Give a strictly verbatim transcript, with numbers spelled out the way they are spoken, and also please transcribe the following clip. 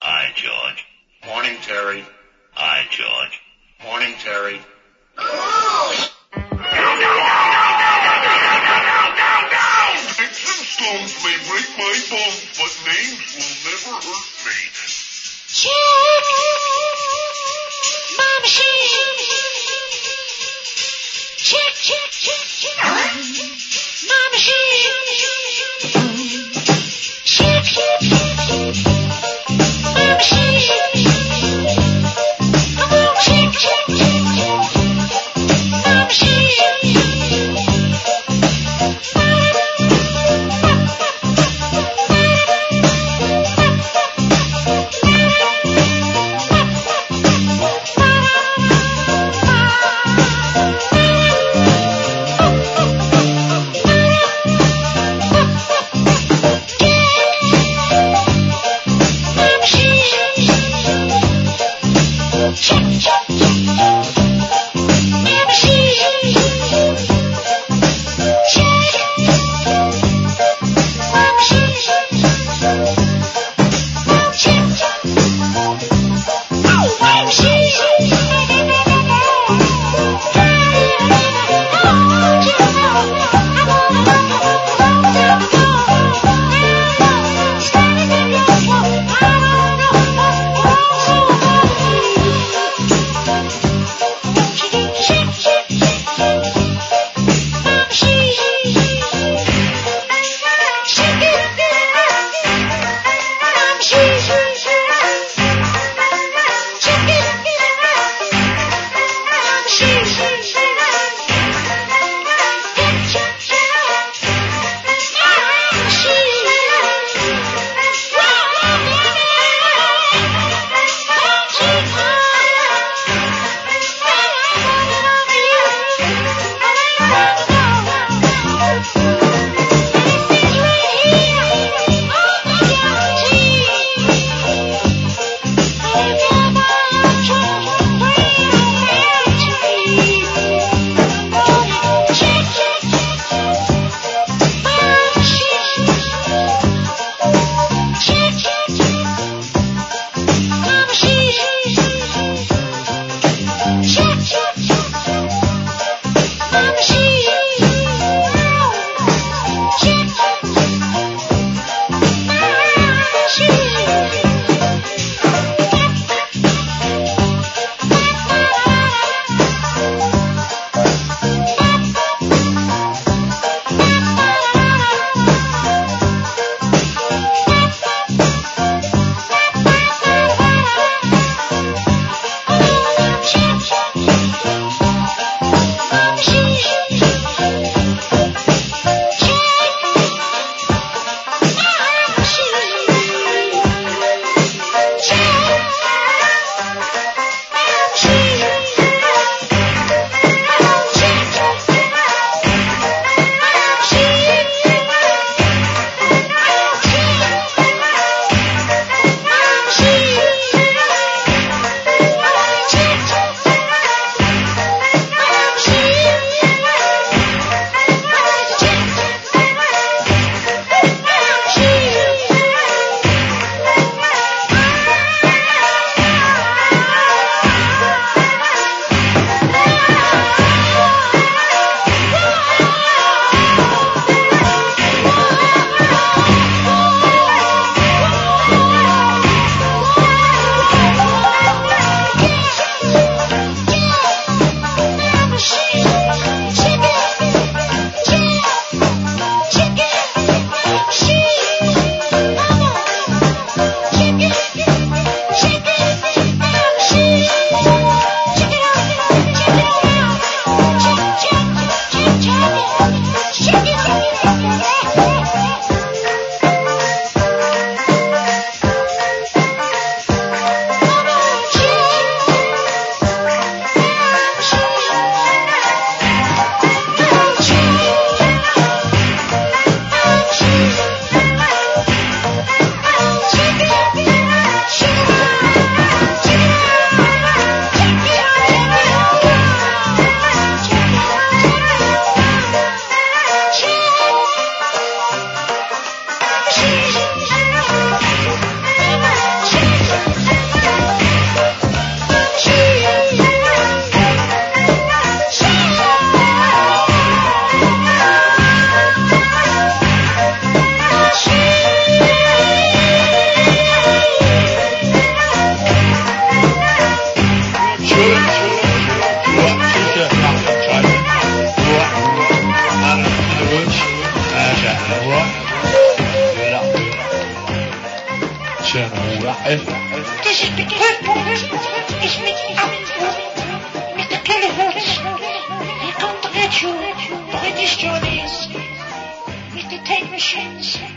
Hi, George. Morning, Terry. Hi, George. Morning, Terry. No, no, no, no, no, no, no, no! Sticks and stones may break my bones, but names will never hurt me. Check! My machine! Check, check, check, check! My machine! Check, check, check, check! My machine! Come on, check, check, check, check! My machine! This is Mister Purple. It's Mister Apple. Mister Kilohertz. He come to get you. British Johnnies. Mister Tape Machines.